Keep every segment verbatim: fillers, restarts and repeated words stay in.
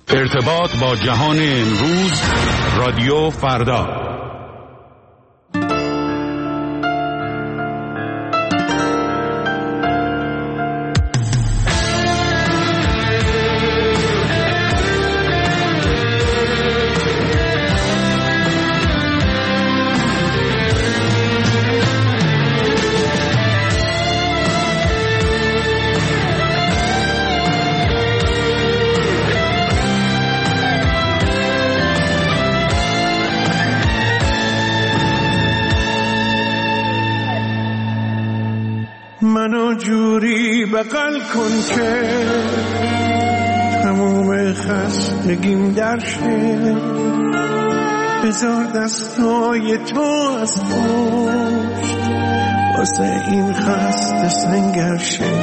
ارتباط با جهان امروز، رادیو فردا. منو جوری بغل کن که تموم خستگیم در شه، بذار دستای تو از پشت واسه این خسته سنگر شه.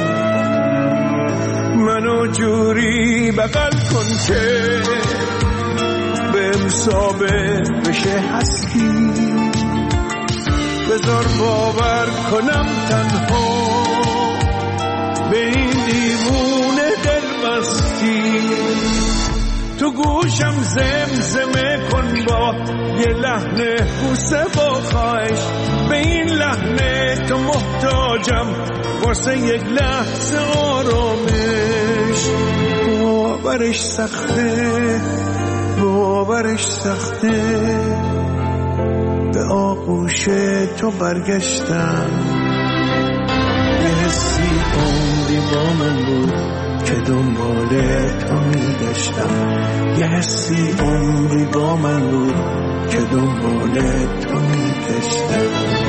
منو جوری بغل کن که بهم ثابت بشه هستی، بذار باور کنم تنها به این دیوونه دل بستی. تو گوشم زمزمه کن با یه لحن بوسه با خواهش، به این لحن تو محتاجم واسه یک لحظه آرامش. باورش سخته، باورش سخته، به آغوش تو برگشتم. یه حسی عمری با من بود که دنبال تو میگشتم، یه حسی عمری با من بود که دنبال تو میگشتم.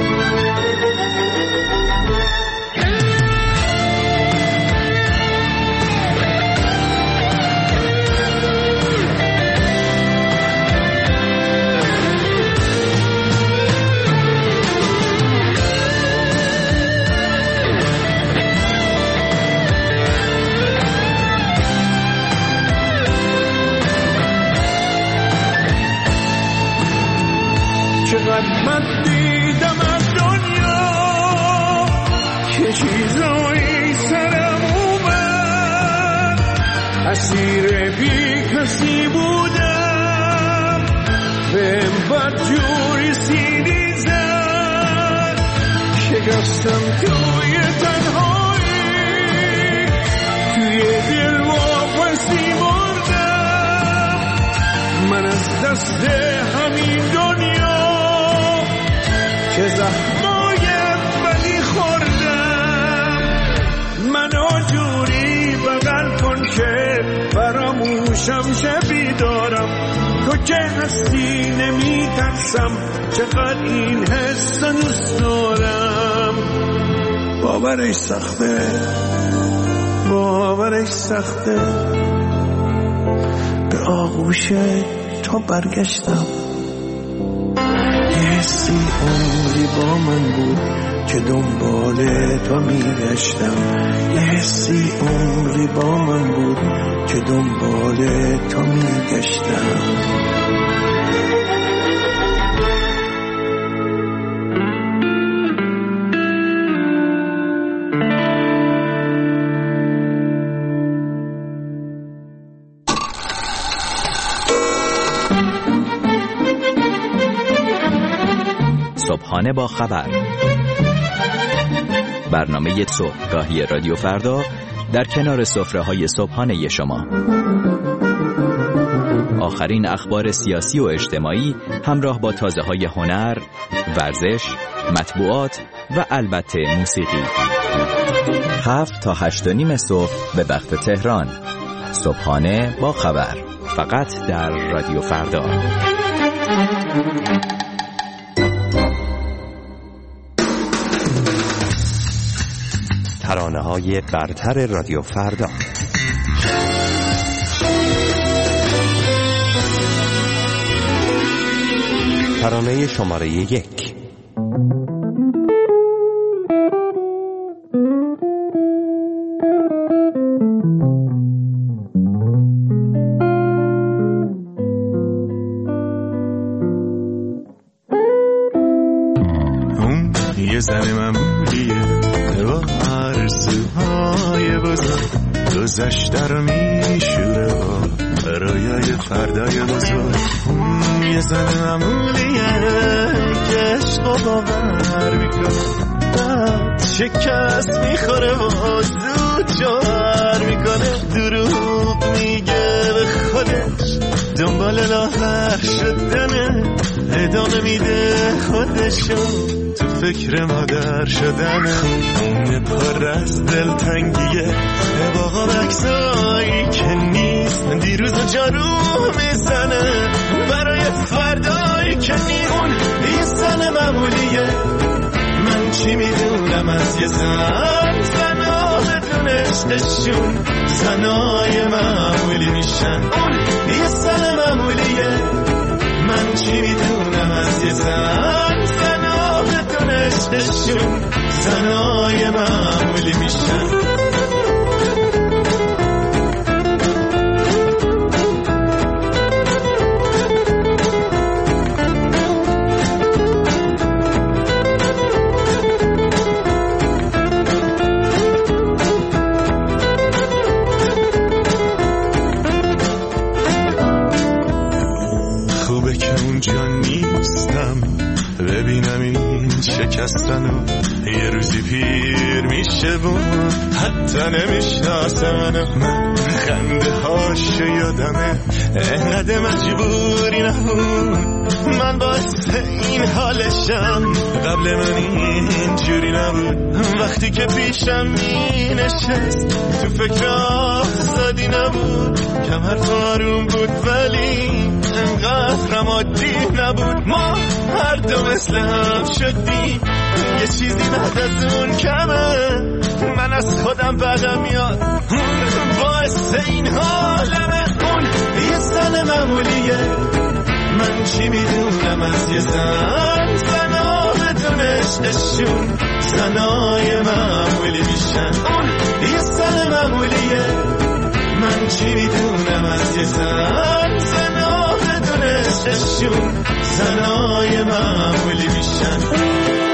چقدر من دیدم از دنیا که چیزایی سرم اومد، اسیر بی کسی بودم، بهم بدجوری سینی زد، شکستم توی تنهایی، توی دل واپسی مردم. من از دست همین دنیا چه زخمایم بدی خوردم. منو جوری بغل کن که فراموشم شبی دارم، تو که هستی نمی ترسم، چقدر این حس دوست دارم. باورش سخته، باورش سخته، به آغوش تو برگشتم. حسی عمری با من بود که دنبال تو میگشتم، یه حسی عمری با من بود که دنبال تو میگشتم. صبحانه با خبر، برنامه صبحگاهی رادیو فردا در کنار سفره‌های صبحانه شما. آخرین اخبار سیاسی و اجتماعی همراه با تازه‌های هنر، ورزش، مطبوعات و البته موسیقی. هفت تا هشت و نیم صبح به وقت تهران. صبحانه با خبر، فقط در رادیو فردا. ترانه‌های برتر رادیو فردا. ترانه شماره یک. اون یه زن معمولیه با آرزوهای بزرگ، گذشته رو میشوره و فردای بزرگ. یه زن معمولیه که عشق و باور میکنه، بعد شکست میخوره و زود جوهر میکنه. دروغ میگه به خودش، دنبال لاغر شدنه، ادامه میده خودشو تو فکر مادر شدنه. اون پر از دلتنگیه باقا بکسایی که نیست، دیروز و جارو میزنه برای فردایی که نیمون. یه زن معمولیه، من چی میدونم از یه زن، زنها بدون عشقشون زنای معمولی میشن. اون یه زن معمولیه، من چی میدونم از یه زن، زنها بدون عشقشون زنای معمولی میشن. ببینم این شکستن و یه روزی پیر میشه و حتی نمیشناسه منو. من خنده هاشو یادمه، انقدر مجبوری نبود، من باعث این حالشم. قبل من اینجوری نبود، وقتی که پیشم می نشست تو فکر آزادی نبود. کم حرف آروم بود ولی انقدر هم عادی نبود. ما هر دو مثل هم شدیم، یه چیزی بعد از اون کمه. من از خودم بدم میاد، باعث این حالمه. اون یه زن معمولیه، من چی میدونم از یه زن، زنها بدون عشقشون زنای معمولی میشن. اون یه زن معمولیه، من چی میدونم از یه زن، زنها بدون عشقشون زنای معمولی میشن.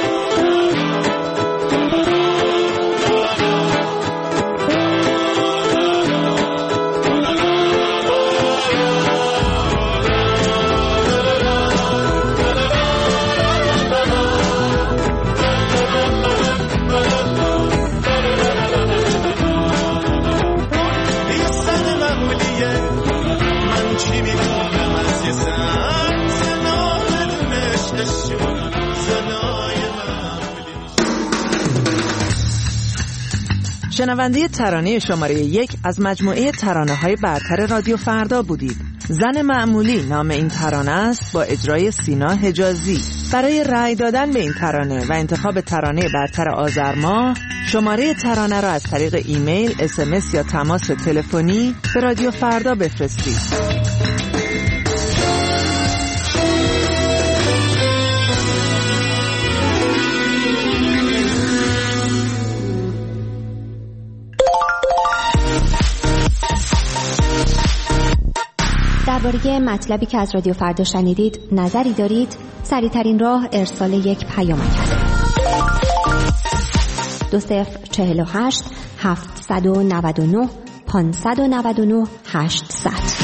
شنونده ترانه شماره یک از مجموعه ترانه‌های برتر رادیو فردا بودید. زن معمولی نام این ترانه است با اجرای سینا حجازی. برای رأی دادن به این ترانه و انتخاب ترانه برتر آذر ماه، شماره ترانه را از طریق ایمیل، اس ام اس یا تماس تلفنی به رادیو فردا بفرستید. درباره مطلبی که از رادیو فردا شنیدید نظری دارید؟ سریع‌ترین راه ارسال یک پیامک است. دو صفر چهل و هشت هفتصد و نود و نه پانصد و نود و نه هشتصد.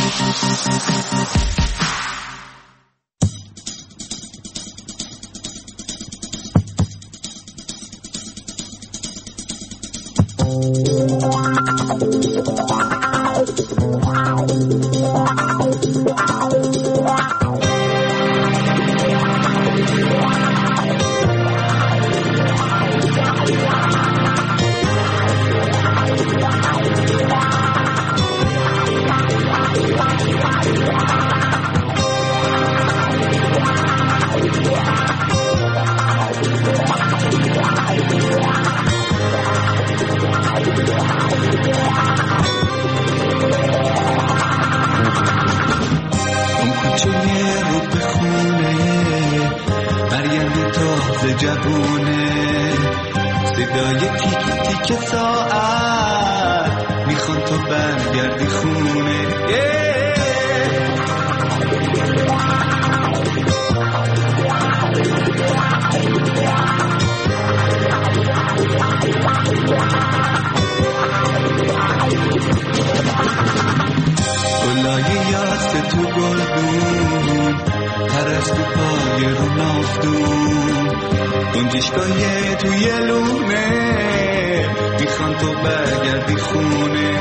تو گلدون پرستو پای رو نافتون گنجشگاه توی لونه میخوان تو برگردی خونه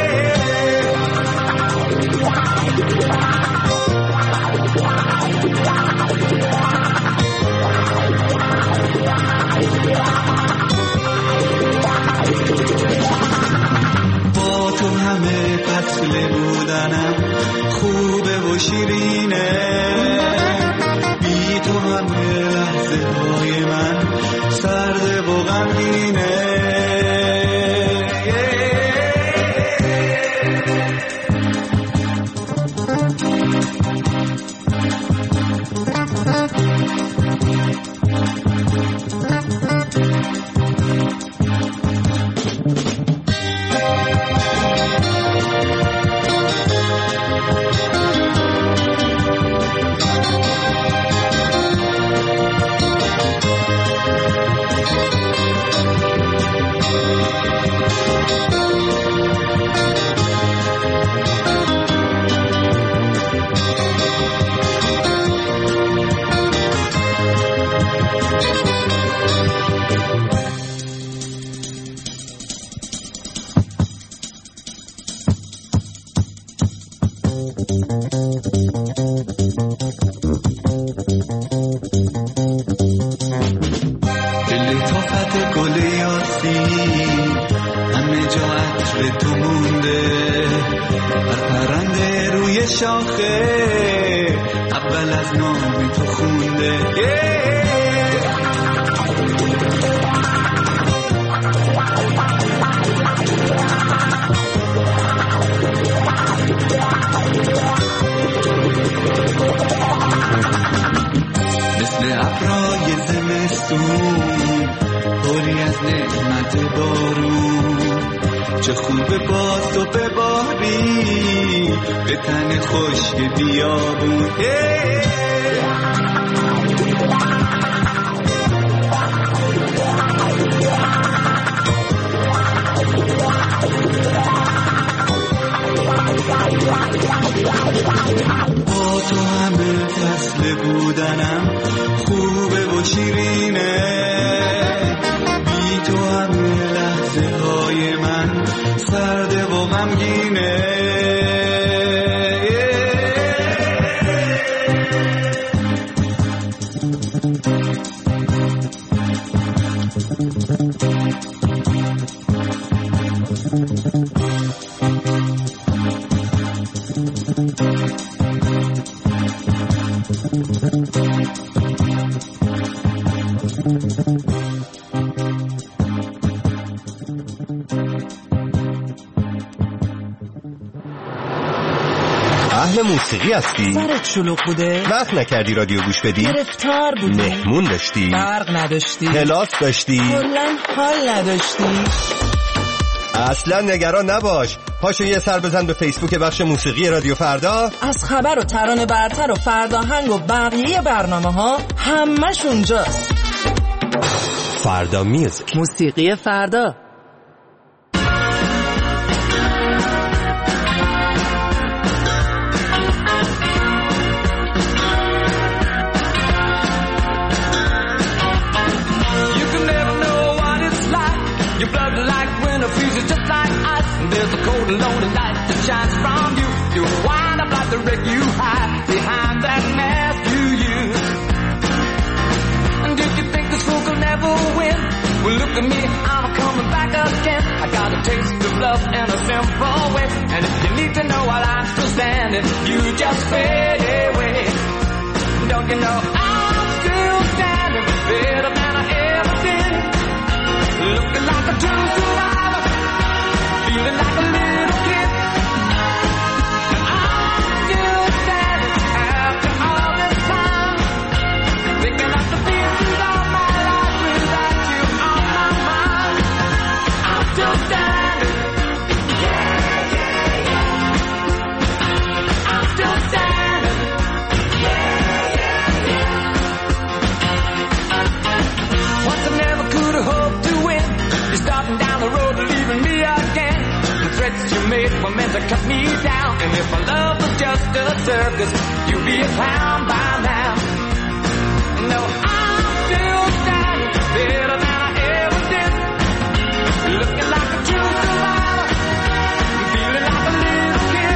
با تو همه فصل بودنم خوبه و شیرینه بی تو همه لحظه های من سرده و غمگینه چه خوبه باز تو بباری به تن خشک بیابون با تو همه فصل بودنم خوبه و شیرینه بی تو همه لحظه های من سرده و غمگینه اهل موسیقی هستی؟ سرت شلوغ بوده؟ وقت نکردی رادیو گوش بدی؟ گرفتار بودی؟ مهمون داشتی؟ برق نداشتی؟ کلاس داشتی؟ کلاً حال نداشتی؟ اصلا نگران نباش، پاشو یه سر بزن به فیسبوک بخش موسیقی رادیو فردا. از خبر و ترانه برتر و فرداهنگ و بقیه برنامه ها همش اونجاست. فردا میوزیک، موسیقی فردا. There's a cold and lonely light that shines from you. You wind up like the wreck you hide behind that mask you use. And did you think this fool could never win? Well, look at me, I'm coming back again. I got a taste of love in a simple way. And if you need to know while I'm still standing, you just fade away. Don't you know I'm still standing better than I ever did? Looking like a true survivor, feeling like a little kid. And I'm still standing after all this time, picking up the pieces of my life without you on my mind. I'm still standing, yeah, yeah, yeah. I'm still standing, yeah, yeah, yeah. Once I never could have hoped to win. You're starting down the road, leaving me again. The threats you made were meant to cut me down. And if my love was just a circus, you'll be a clown by now. No, I'm still standing better than I ever did. Looking like a true survivor, feeling like a little kid.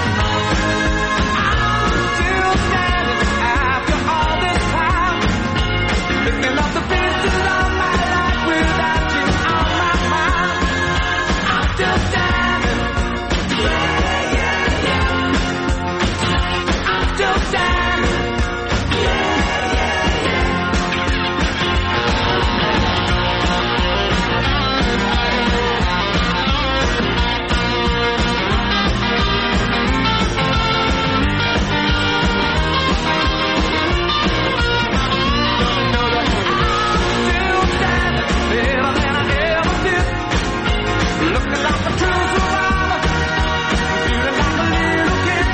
I'm still standing after all this time, picking up the pieces of my life without you on my mind. I'm still standing, yeah, yeah, yeah. I'm still standing, yeah, yeah, yeah. Still standing better than I ever did. Looking like a true survivor, feeling like a little kid.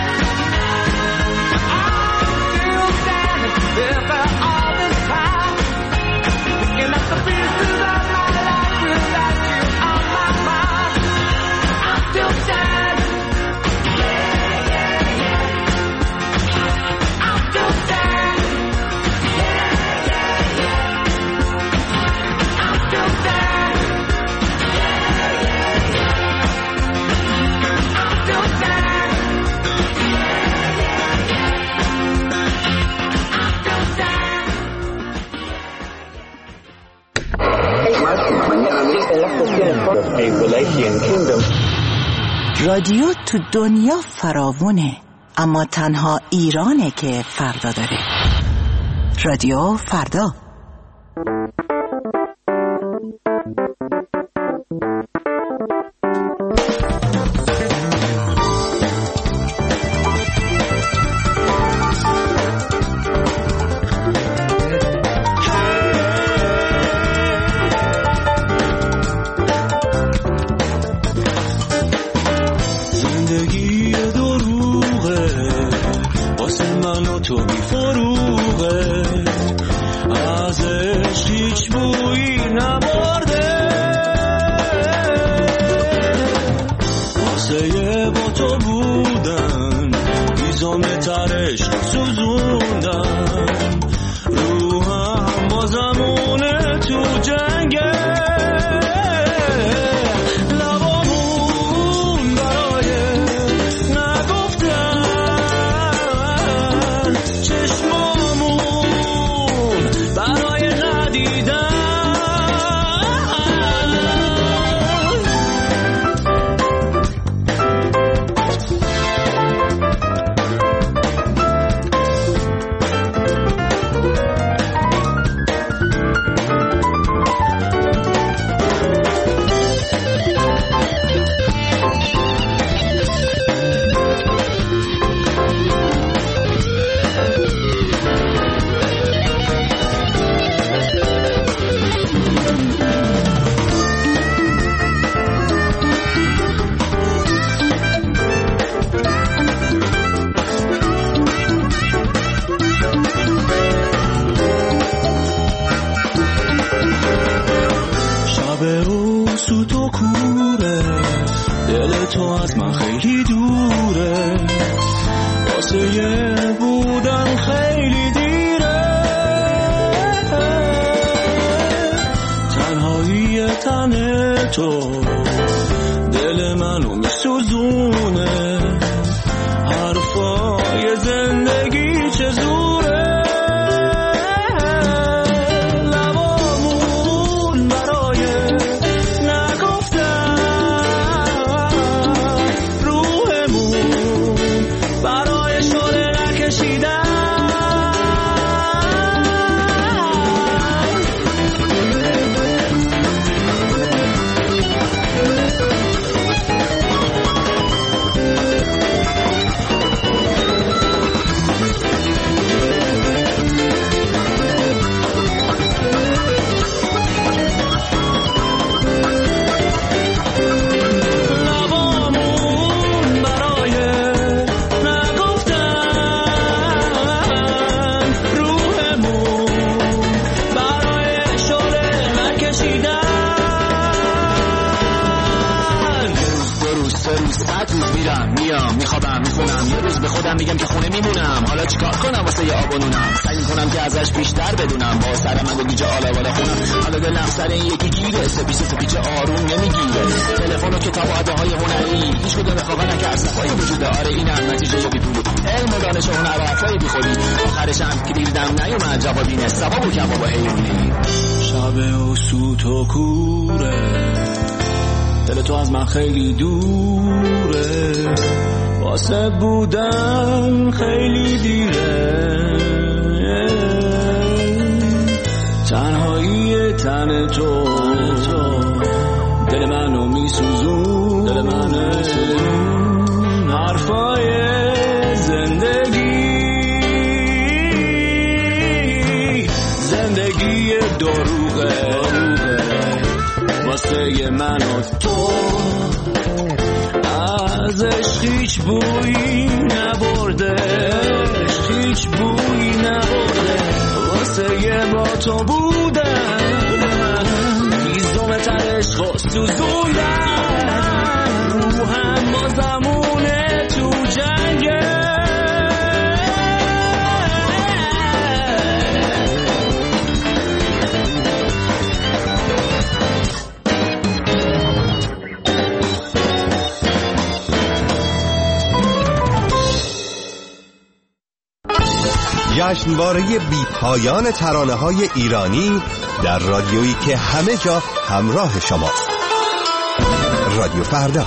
I'm still standing after all this time, picking up the pieces of my life without you on my mind. I'm still standing, yeah, yeah, yeah. I'm still standing, yeah, yeah, yeah. I'm still standing, yeah, yeah, yeah. I'm still standing, yeah, yeah, yeah. I'm still standing. رادیو تو دنیا فراوونه، اما تنها ایرانه که فردا داره. رادیو فردا. زندگی دروغه واسه من و تو بی فروغه، ازش هیچ بویی نمارده، واسه با تو بودن بیزامه ترش سوزوندن، روحم با زمونه تو جنگه، لبامون برای نگفتن، چشمامون برای ندیدن. شب و سوت و کوره، دل تو از من خیلی دوره، واسه یه بودن خیلی دیره، تنهایی تن تو دل منو میسوزونه، حرفای زندگی چه زوره، لبامون برای نگفتن، روحمون برای شعله نکشیدن. میخونم، یه روز به خودم میگم که خونه میمونم. حالا چیکار کنم واسه یه آب و نونم؟ سعی میکنم که ازش بیشتر بدونم، با سر من گیجه آلا بالا خونم. حالا دلم سر این یکی گیره، سپیچ سپیچ آروم نمیگیره. تلفن و کتاب و اداهای هنری هیچ کدوم رفاقت نکرد، صفای وجوده. آره اینم نتیجه بی پولی، علم و دانش و هنر و حرفای بی خودی. آخرش هم که دیدم نیومد جوابی نه، ثواب و کباب و حیوانی. شب و سوت و کوره، دل تو از من خیلی دوره، واسه بودن خیلی دیره. تنهایی تن تو دل منو میسوزون، دل منو میسوزون. حرفای زندگی، زندگی دروغه واسه من و تو. ازش هیچ بویی نبرده، هیچ بویی نبرده. واسه یه با تو بودن هیزم ترش خواست سوزوندن. روحم با زمونه تو جنگه. جشنواره بی پایان ترانه‌های ایرانی در رادیویی که همه جا همراه شماست. رادیو فردا.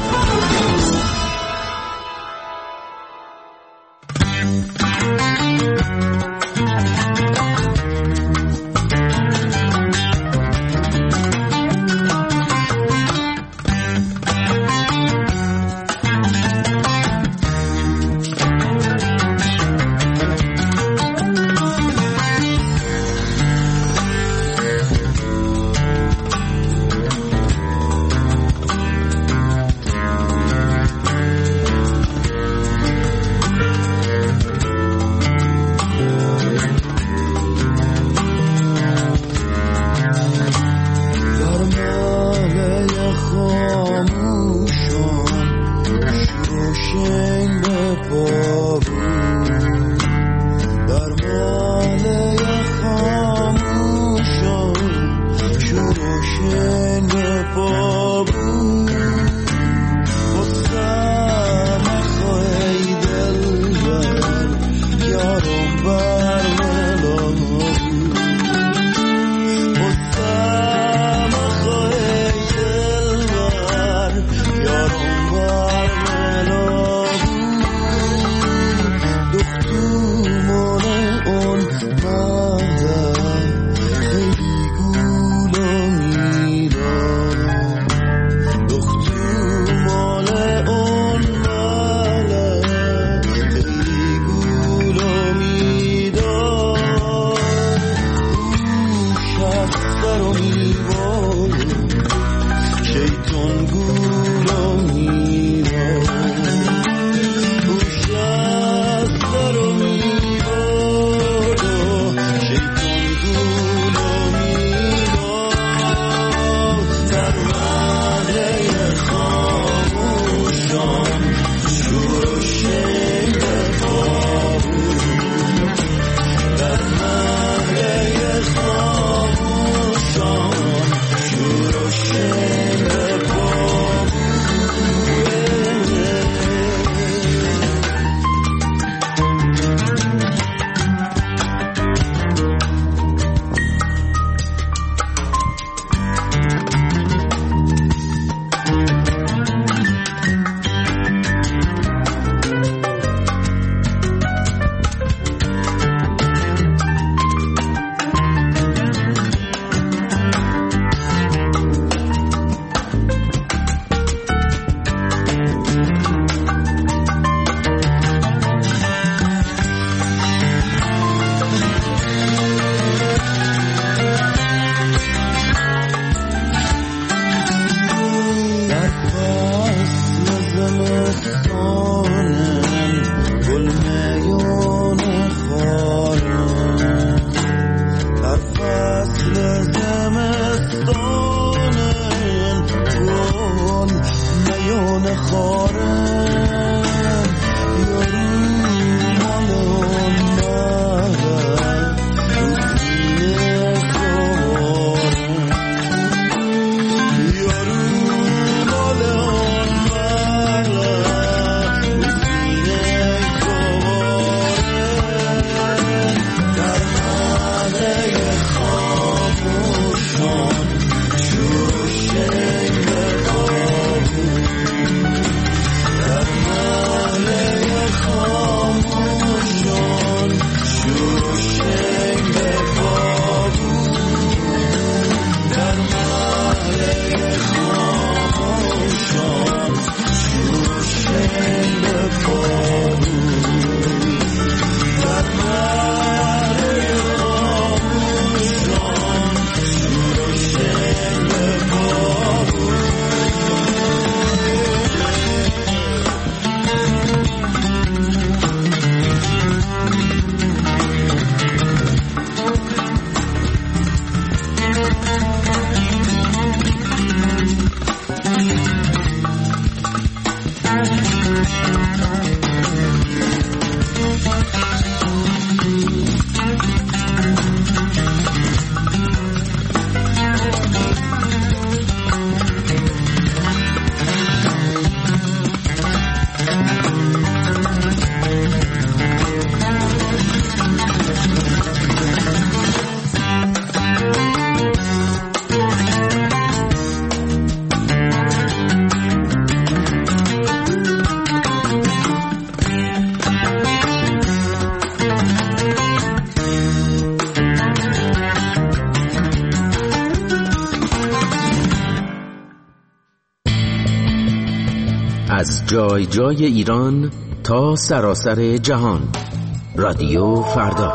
جای جای ایران تا سراسر جهان. رادیو فردا.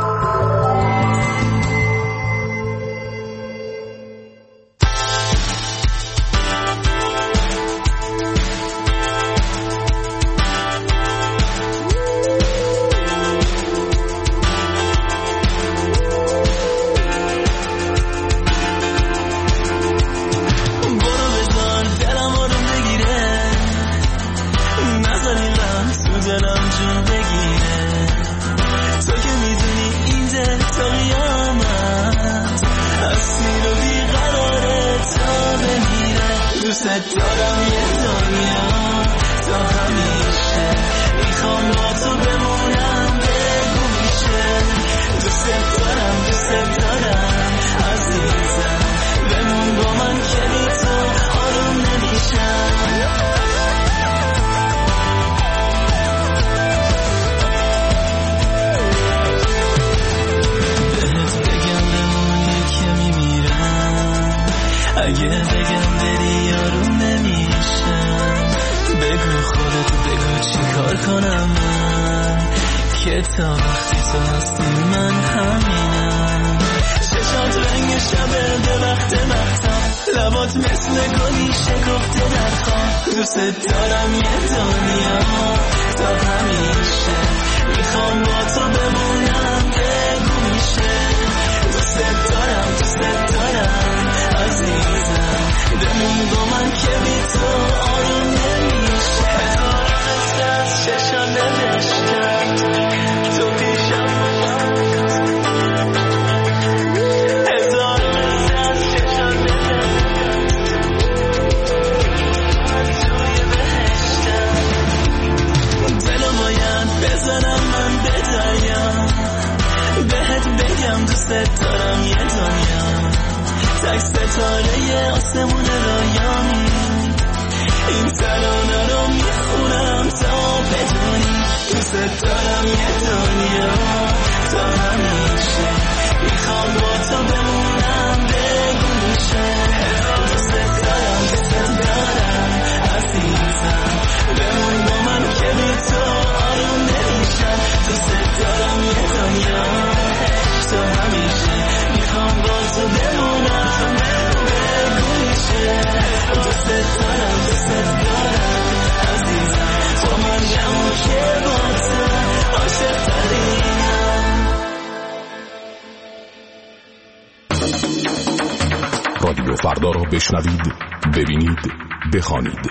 رادیو فردا را بشنوید، ببینید، بخوانید.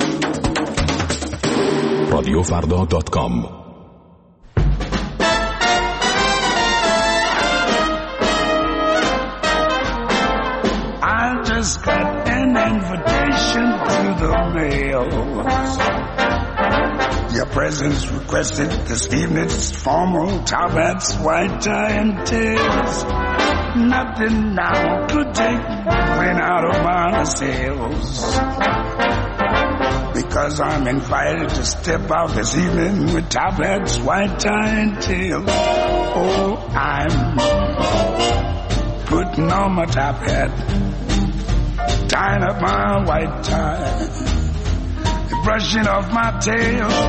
رادیو فردا دات کام. I just got an invitation to the mail. Your presence requested this evening's formal top hats, white tie and tails. Nothing now could take the wind out of my sails, because I'm invited to step out this evening with top hats, white tie and tails. Oh, I'm putting on my top hat, tying up my white tie, brushing off my tails.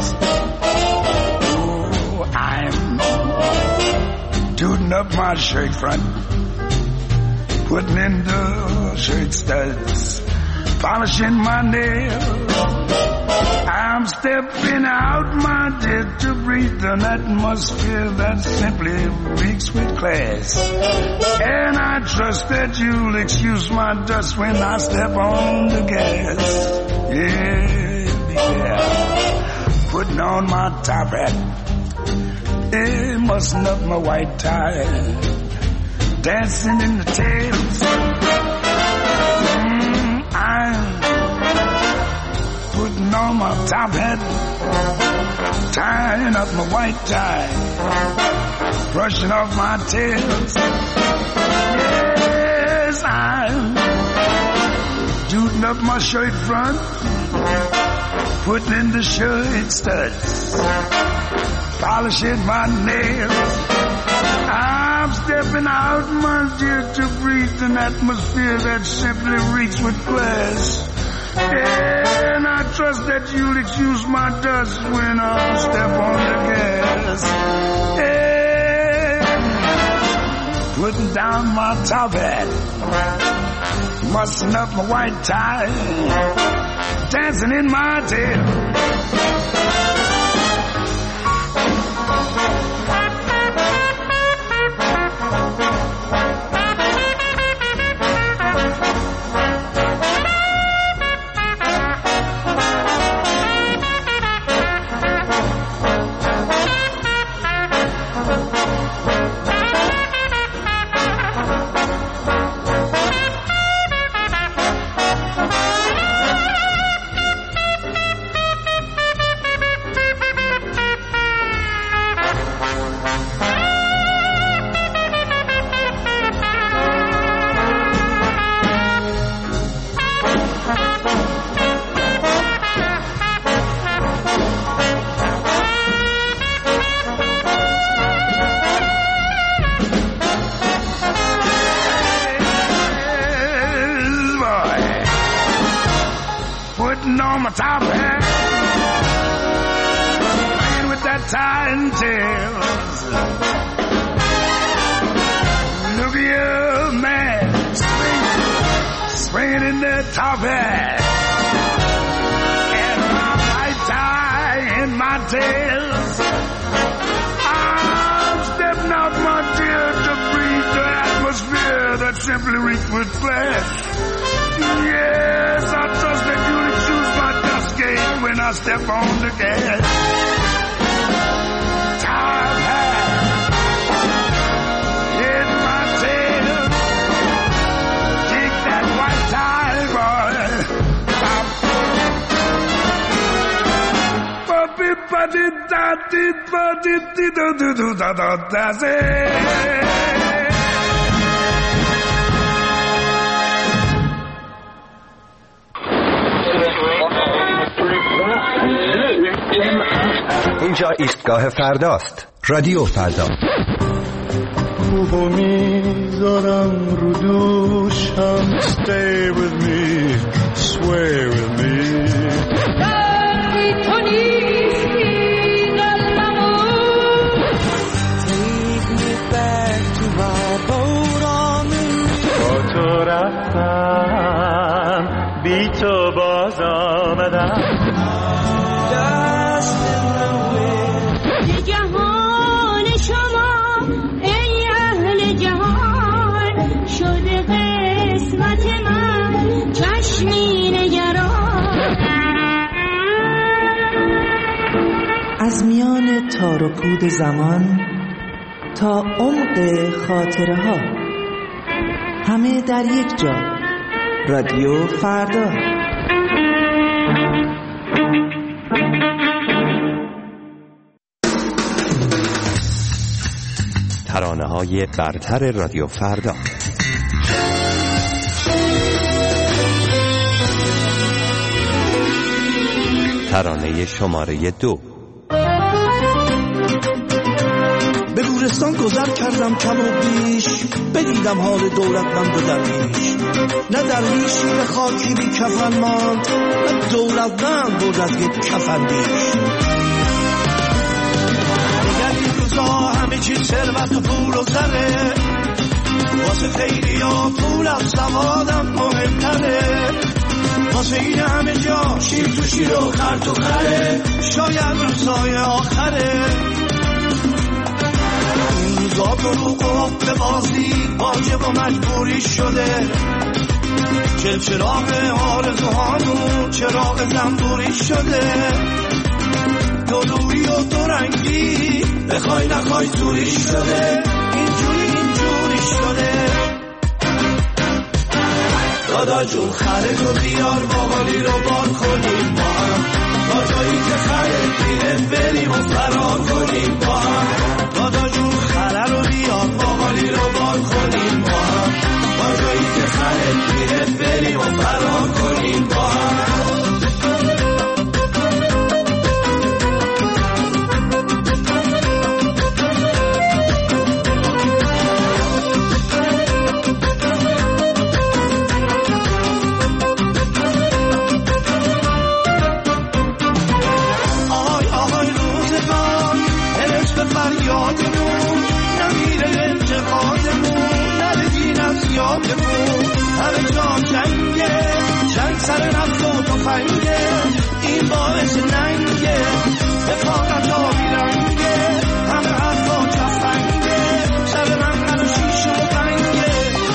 Oh, I'm tooting up my shirt front, putting in the shirt studs, polishing my nails. I'm stepping out, my dear, to breathe an atmosphere that simply reeks with class. And I trust that you'll excuse my dust when I step on the gas. Yeah, yeah. Putting on my top hat, it mustn't up my white tie, dancing in the tails. Mm, I'm putting on my top hat, tying up my white tie, brushing off my tails. Yes, I'm tooting up my shirt front, putting in the shirt studs, polishing my nails. I'm stepping out, my dear, to breathe an atmosphere that simply reeks with glass. Yeah. And I trust that you'll excuse my dust when I step on the gas. Hey, putting down my top hat, mussing up my white tie, dancing in my tail. On my top hat, playing with that tie and tails. Look at you, man, swinging, swinging in that top hat, and my white tie and my tails. I'm stepping out my dear to breathe the atmosphere that simply reeks with flesh. Yes, I trust that you'll choose my dust gate when I step on the gas. Top hat, in my tail, dig that white tie, boy. Puppy, putty, daddy, putty, do do do da da da say. اینجا ایستگاه فرداست. رادیو فردا. خوبو میذارم رو دوشم. Stay with me, sway with me. تو نیستی قلبمو. Take me back to my boat on the با تو رفتم بی تو باز آمدم. از میان تار و پود زمان تا عمق خاطره ها، همه در یک جا. رادیو فردا. ترانه‌های برتر رادیو فردا. ترانه شماره دو. به گورستان گذر کردم کم و بیش، بدیدم حال دولتمند و درویش. نه درویشی به خاکی بی کفن ماند، نه دولتمند بود از یک کفن بیش. دیگر این روزا همه چیز ثروت و پول و زره، واسه خیلی ها پول از سوادم مهمتره. واسه این همه جا شیر تو شیر و خر تو خره، شاید روزای آخره. این روزا دروغ و به بازی واجب و مجبوری شده. چلچراغ آرزوهامون چراغ زنبوری شده. دلوری و دورنگی بخوای نخوای توری شده. اینجوری اینجوری شده. دادا جون خره تو بیار باقالی رو بار کنیم با هم، تا جایی که خره بیره بریم و فرار کنیم با هم. دادا جون خره رو بیار باقالی رو بار کنیم با هم، تا جایی که خره بیره بریم و فرار کنیم با هم. فریادمون نمیره انتقادمون نره دین از یادمون همه جا جنگه جنگ سر نفت و تفنگه این باعث ننگه دفاقت آبی رنگه همه حرفا جفنگه سر من من و شیش و بنگه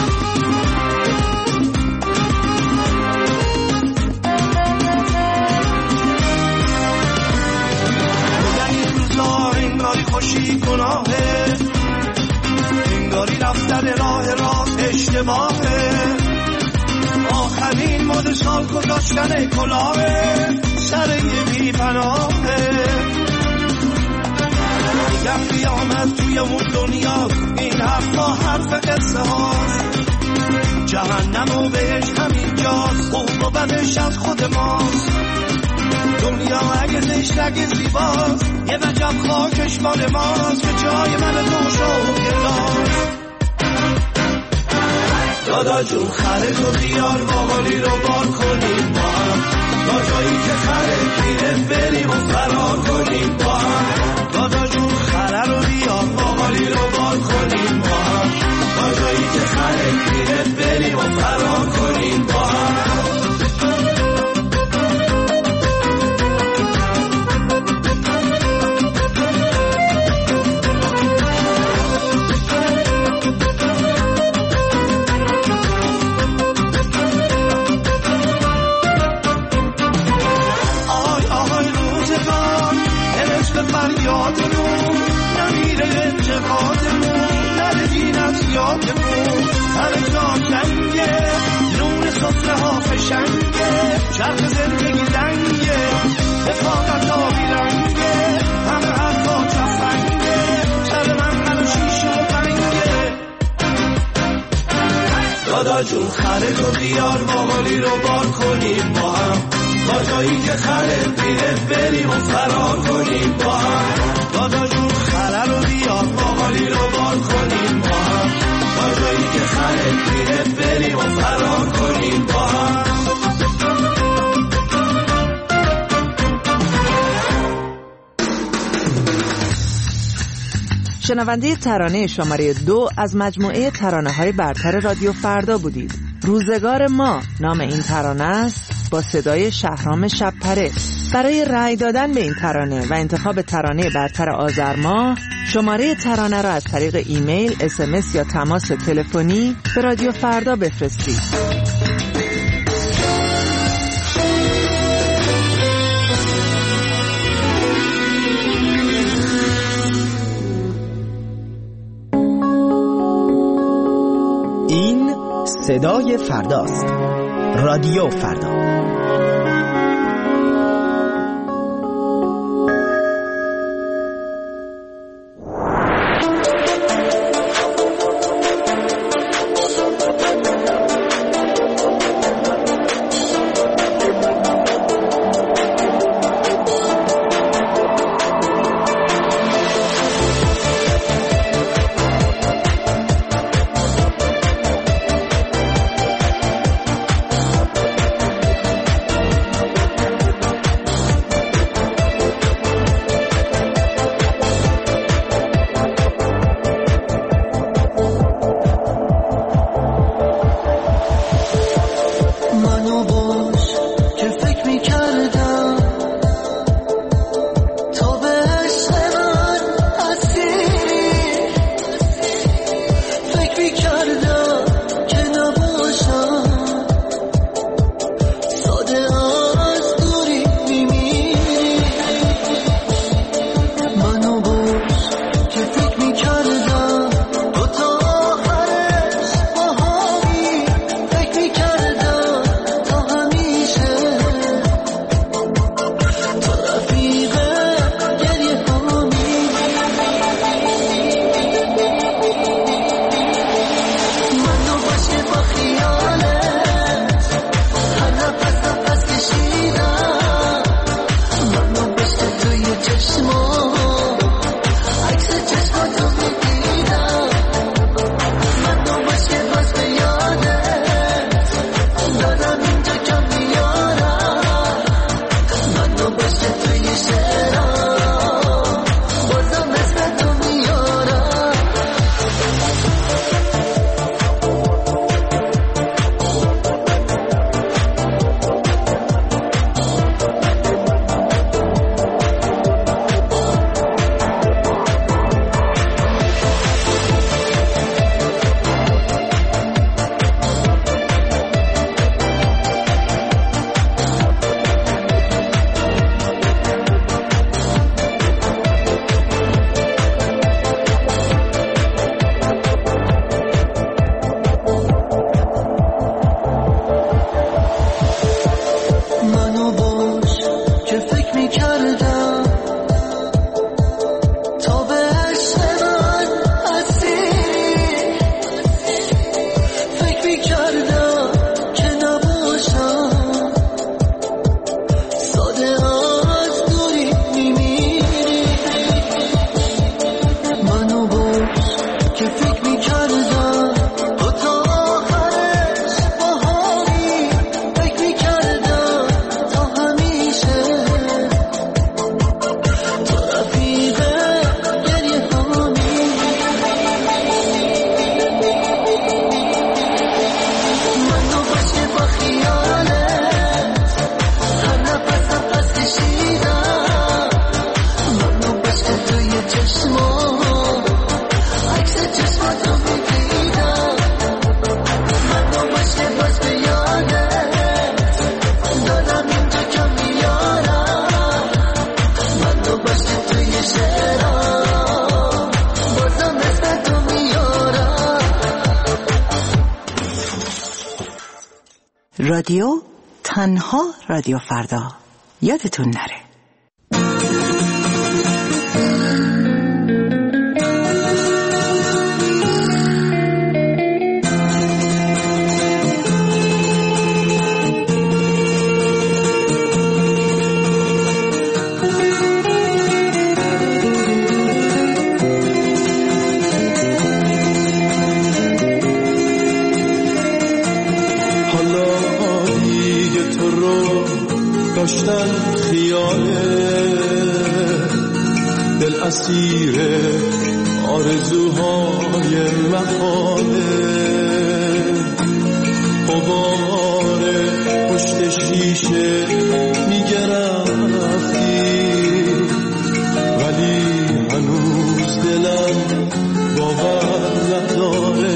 بودن این روزا انگاری خوشی گناهه انگاری رفتن راه راست اشتباهه آخرین مد سال گذاشتن کلاهه سر یه بی پناهه میگم قیامت توی اون دنیا این حرفا حرف قصه هاست جهنم و بهش همین جاست خوب و بدش از خود ماست دنیا اگه زشت اگه زیباست یه وجب خاکش مال ماست که جای من دوش و گلاست دادا جون خره تو بیار باقالی رو بار کنیم با هم تا جایی که خره پیره بریم و فرار کنیم با هم دادا جون خره رو بیار باقالی رو بار کنیم با هم تا جایی که خره پیره بریم و فرار کنیم با هم فریادمون نمیره انتقادمون نره دین از یادمون همه جا جنگه نون سفره ها فشنگه چرخ زندگی دنگه دفاقت آبی رنگه همه حرفا جفنگه سر من من و شیش و بنگه دادا جون خره تو بیار باقالی رو بار کنیم با هم تا جایی که خره پیره بریم و فرار کنیم با هم دادا جون خره رو بیار باقالی رو بار کنیم با هم تا جایی که خره پیره بریم و فرار کنیم با هم شنونده ترانه شماره دو از مجموعه ترانه‌های برتر رادیو فردا بودید. روزگار ما نام این ترانه است با صدای شهرام شب‌پره. برای رأی دادن به این ترانه و انتخاب ترانه برتر آذر ماه شماره ترانه را از طریق ایمیل، اس ام اس یا تماس تلفنی به رادیو فردا بفرستید. این صدای فرداست. رادیو فردا. چشما عکس چشماتو میدیدم من با مشک باز به یادت دادم اینجا کم میارم من تو باشه توی شعرام بازم اسم تو میارم. رادیو تنها رادیو فردا، یادتون نره. داشتن خیاله دل اسیر آرزوهای محاله غبار پشت شیشه میگرفتی ولی هنوز دلم باور نداره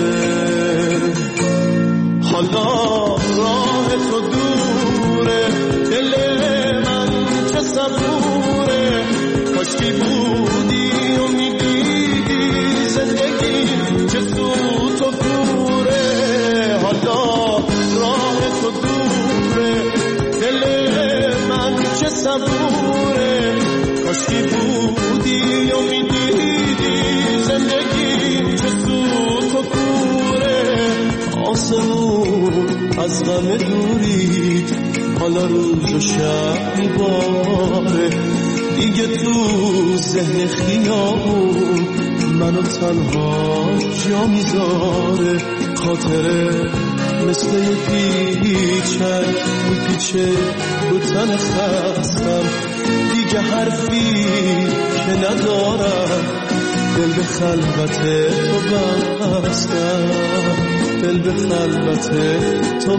حالا راه تو دوره دل من چه صبوره کاشکی بودی و میدیدی زندگی چه سوت و کوره حالا راه تو دوره دل من چه صبوره کاشکی بودی و میدیدی زندگی چه سوت و کوره آسمون از غم دورید حالا روز و شب میباره دیگه تو ذهن خیابون منو تنها جا میذاره خاطره مثل یه پیچک میپیچه رو تن خستم دیگه حرفی که ندارم دل به خلوت تو بستم دل به خلوت تو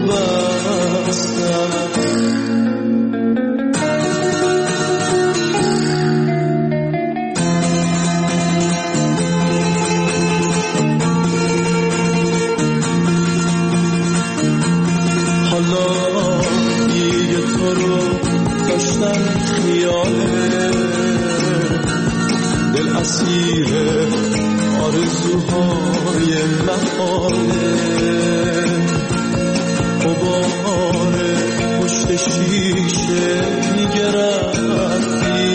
بستم حالا دیگه تو رو داشتم خیاله دل اسیر آرزوهای محاله غبار پشت شیشه میگرفتی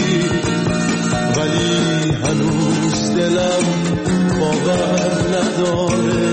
ولی هنوز دلم باور نداره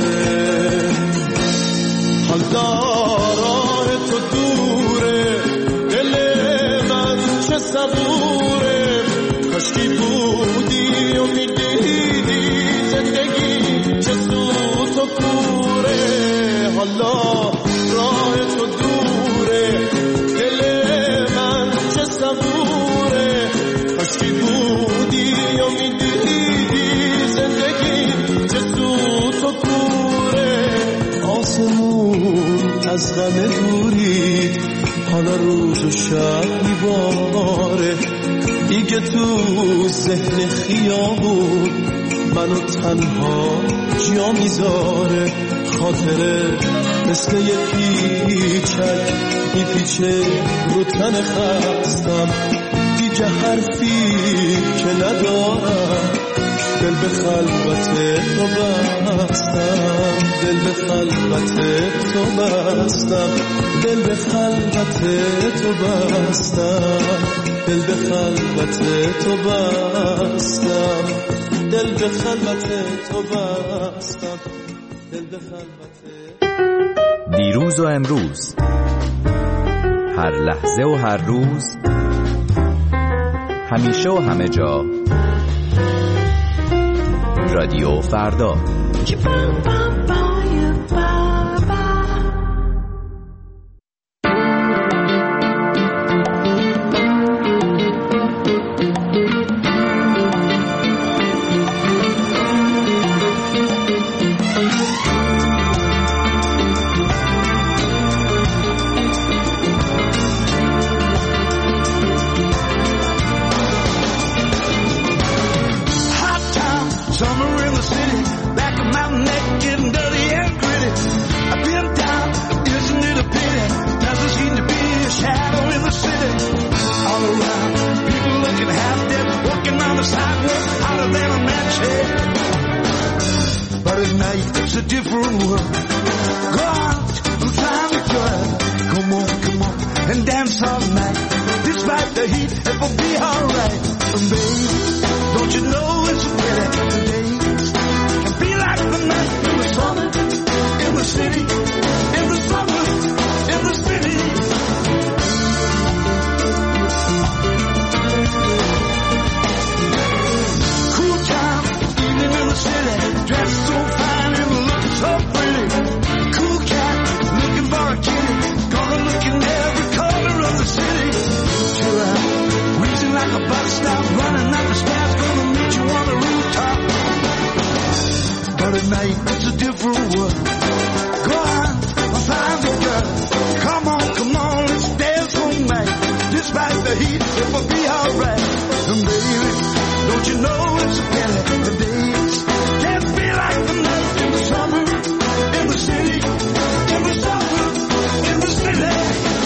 حالا راه تو دوره دل من چه صبوره کاشکی بودی و میدیدی زندگی چه سوت و کوره حالا راه تو دوره دل من چه صبوره کاشکی بودی و میدیدی زندگی چه سوت و کوره آسمون از غم دورید حالا روز و شب میباره دیگه تو ذهن خیابون منو تنها جا میذاره خاطره مثل یه پیچک میپیچه رو تن خستم دیگه حرفی که ندارم دل به خلوت تو بستم دل به خلوت تو بستم دل به خلوت تو بستم دل به خلوت تو بستم دل به خلوت تو بستم دل به خلوت دیروز و امروز هر لحظه و هر روز همیشه و همه جا رادیو فردا. shade. But at night it's a different world. Go out and find a girl. Come on, come on, and dance all night. Despite the heat, it will be alright. And baby, don't you know it's a pity the days can be like the night in the summer, in the city, in the summer, in the city. Cool time, evening in the city, dressed so fine and looking so pretty. Cool cat, looking for a kitty, gonna look in every corner of the city. Chill out, reaching like a bus stop, running up the stairs, gonna meet you on the rooftop. But at night it's a different world. Go on, find the girl. Come on, come on, let's dance all night. Despite the heat, it will be alright. And baby, don't you know it's a pity the days can't be like the night in the summer, in the city, in the summer, in the city.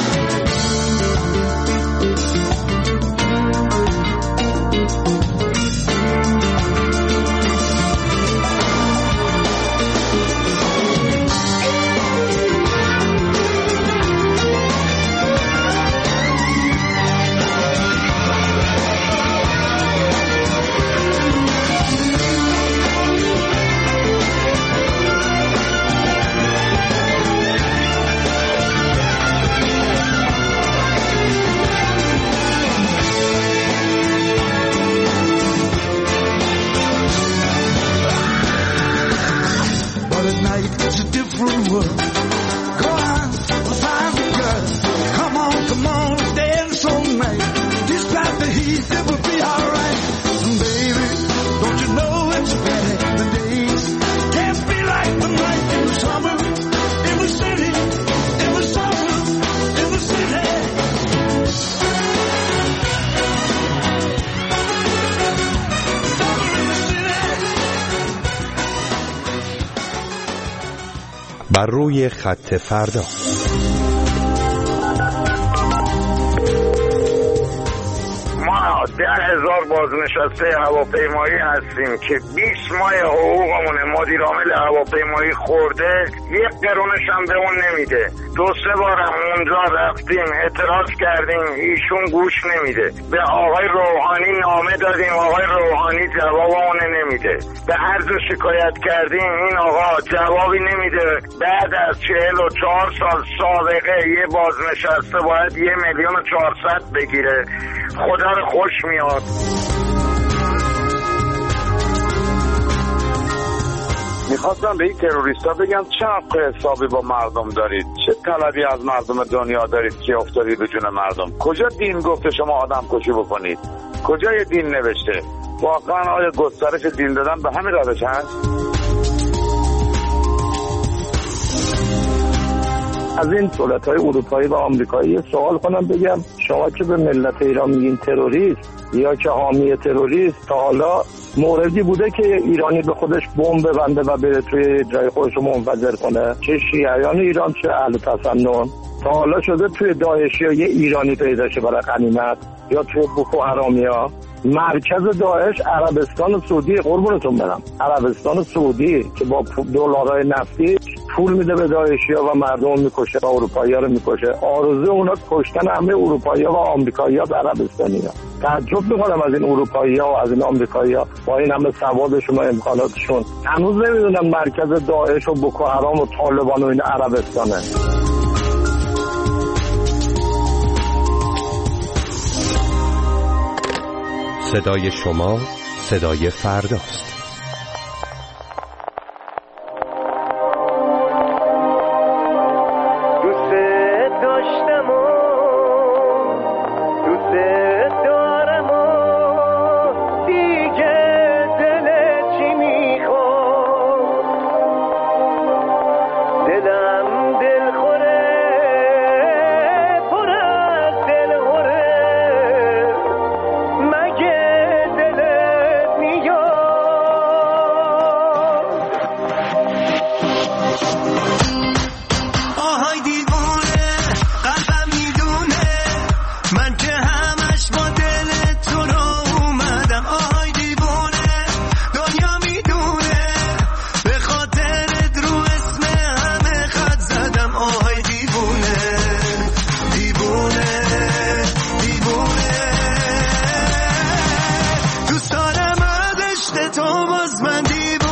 It's a different world. Go on, find a girl. Come on, come on, dance all night. Despite the heat, it will be alright. And baby, don't you know it's better? The days can't be like the night in the summer, in the city, in the summer, in the city. بر روی خط فردا. ما ده هزار بازنشسته هواپیمایی هستیم که بیست ماه حقوقمونه مدیرعامل هواپیمایی خورده، یک قرونش هم به اون نمیده. دو سه بار هم اونجا رفتیم اعتراض کردیم، ایشون گوش نمیده. به آقای روحانی نامه دادیم، آقای روحانی جوابمون نمیده. به هر جا شکایت کردیم این آقا جوابی نمیده. بعد از چهل و چهار سال سابقه یه بازنشسته باید یه میلیون و چهارصد بگیره. خدا رو خوش میاد. میخواستم به این تروریستا بگم چه حق حسابی با مردم دارید، چه طلبی از مردم دنیا دارید که افتادید به جون مردم. کجا دین گفته شما آدم کشی بکنید؟ کجا یه دین نوشته؟ واقعا آیا گسترش دین دادن به همین روش هست؟ از این دولت‌های اروپایی و آمریکایی سوال کنم بگم شما که به ملت ایران میگین تروریست یا که حامی تروریست، تا حالا موردی بوده که ایرانی به خودش بمب ببنده و بره توی جای خودش رو منفجر کنه؟ چه شیعیان ایران چه اهل تسنن. تا حالا شده توی داعشی ها یه ایرانی پیدا شه برای غنیمت یا توی بوکو حرامیا؟ مرکز داعش عربستان سعودی، قربونتون برم، عربستان سعودی که با دلارای نفتی پول میده به داعشی‌ها و مردم میکشه و اروپایی‌ها رو میکشه. آرزوی اونا کشتن همه اروپایی‌ها و آمریکایی‌ها و عربستانی‌ها. تعجب میکنم از این اروپایی‌ها و از این آمریکایی‌ها با این همه سوادشون و امکاناتشون هنوز نمیدونن مرکز داعش و بوکو حرام و طالبان و این عربستانه. صدای شما صدای فرداست. باز من دیوانه